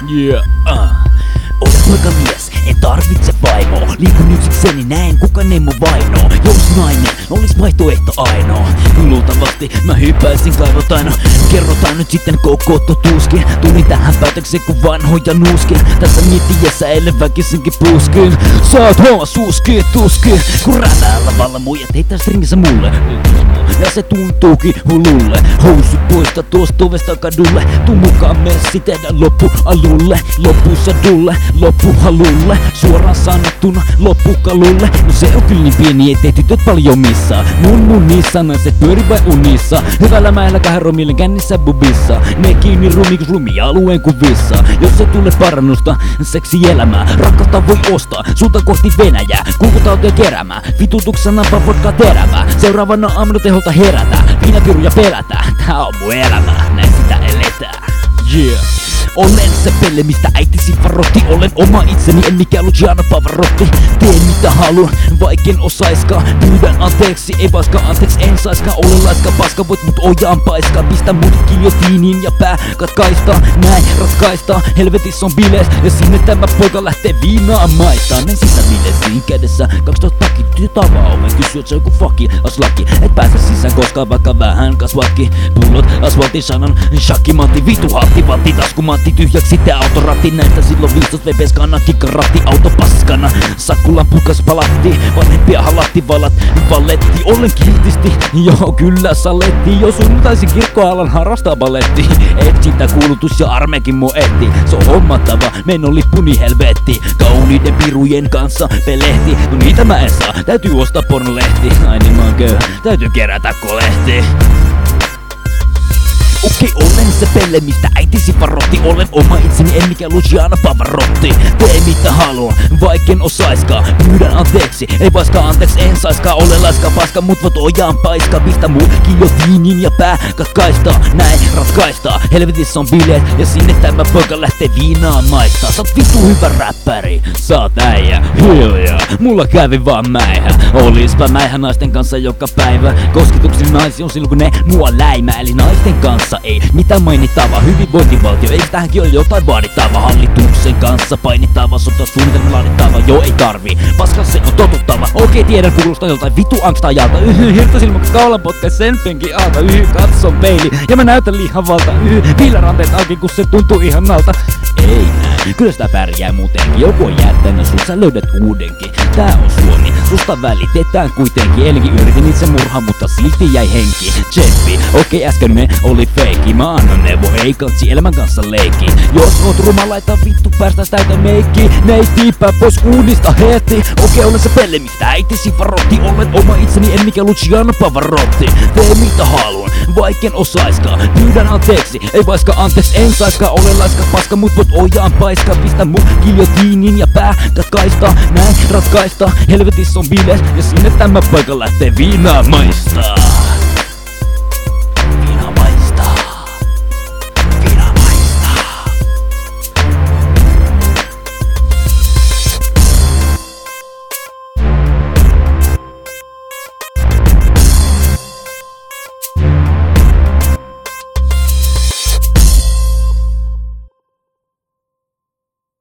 Yeah, Olen poikamies, en tarvitse vaimoa. Liikun yksikseni, näen kukaan ei mun vainoa. Jos nainen olis vaihtoehto ainoa, luultavasti mä hyppäisin kaivot aina. Kerrotaan nyt sitten koko totuuskin. Tulin tähän päätökseen kun vanhoja nuuskin. Tässä miettiessä eilen väkisinkin puskin. Saat huomaa suuskiin tuskiin, kun rätää lavalla muijat heittää stringissä mulle. Ja se tuntuukin hululle. Housut poista tuosta ovesta kadulle. Tuu mukaan messi, tehdään loppu alulle. Lopussa dulle, loppu halulle. Suoraan sanottuna loppu kalulle. No se on kyllä niin pieni, ettei tytöt paljon missaa. Mun niissä naiset pyöri vai unissa. Hyvällä mäellä 2 romille kännissä bubissa. Ne kiinni rumikus rumialueen kuvissa. Jos ei tule parannusta, seksielämää. Rakkautta voi ostaa, suunta kohti Venäjää. Kulkutautoja keräämään, vitutuksena vaan vodkaa terävää. Seuraavana aamuna teholta herätä, viinapiruja pelätä. Tää on mun elämää, näin sitä eletään. Yeah. Olen se pelle, mistä äitisi varotti. Olen oma itseni, en mikään Luciano Pavarotti. Teen mitä haluan, vaikken osaiskaan. Pyydän anteeksi, ei vaska anteeksi, en saiskaan. Olen laiska, paska, voit mut ojaan paiskaa. Pistä mut giljotiiniin ja pää katkaistaan. Näin ratkaistaan, helvetissä on bilees. Ja sinne tämä poika lähtee viinaa maistaan. En sitä bileesiin kädessä, 2000 pakit tytötavaa oven. Kysy, et se joku fucking aslaki. Et pääse sisään koskaan vaikka vähän kasvatkin. Pullot, asfaltin sanan, shakkimantti, vitu hatti, vatti, taskumantti. Tyhjäksi sitten autoratti, näistä silloin 15 VPS kannan kikkaratti, auto paskana. Sakkulan pukas palatti, vanhempia halatti valat, valetti, olen kiltisti. Joo kyllä saletti, jos sunnuntaisin kirkkoalan harrastaa baletti. Et sitä kuulutus ja armeekin mun etti, se on hommattava, menon lippuni helvetti. Kauniiden pirujen kanssa pelehti, no niitä mä en saa, täytyy ostaa pornolehti. Ai niin mä oon köyhä, täytyy kerätä kolehti. Okei, olen se pelle, mistä äitisi varotti. Olen oma itseni, en mikään Luciano Pavarotti. Tee mitä haluan, vaikken osaiskaan. Pyydän anteeksi, ei vaiskaan anteeksi, en saiskaan. Olen laiska paska, mut voit ojaan paiskaa. Pistä mut giljotiinin ja pää katkaistaa. Näin ratkaistaa, helvetissä on bileet. Ja sinne tämä poika lähtee viinaa maistaa. Sä oot vittu hyvä räppäri, sä oot äijä. Hiljaa, mulla kävi vaan mäihä. Olispa mäihä naisten kanssa joka päivä. Kosketukseni naisi on silloin kun ne mua läimää. Eli naisten kanssa ei mitään mainittavaa, hyvinvointivaltio, eikö tähänkin ole jotain vaadittavaa? Hallituksen kanssa painittava, sotasuunnitelma laadittava, joo ei tarvii, paskan se on totuttava. Okei, tiedän kuulostaa joltain vitu angstajalta. Hirtosilmäkä kaulan potkais sen penkin alta. Katson peili ja mä näytän lihavalta. Villaranteet auki kun se tuntuu ihanalta. Ei näin, kyllä sitä pärjää muutenkin. Joku on jättänyt sun, sä löydät uudenkin. Tää on Suomi, susta välitetään kuitenkin. Eilenkin yritin itse murhaa, mutta silti jäi henki. Tseppi, okei äsken me oli feikki. Mä annan neuvo, ei kansi elämän kanssa leikki. Jos oot ruma, laita vittu päästäs täytä meikki. Neiti pää pois uudista heti. Okei, olen se pelle, mistä äitisi varotti. Olen oma itseni, en mikä Luciano Pavarotti. Tee mitä haluan, vaikken osaiskaan. Pyydän anteeksi, ei vaiska anteeksi, en saiskaan. Olen laiska paska, mut voit ojaan paiskaa. Pistä mut giljotiinin ja pää katkaistaa. Näin ratkaistaa, helvetissä on bilees. Ja sinne tämä paikka lähtee viinaa maistaa.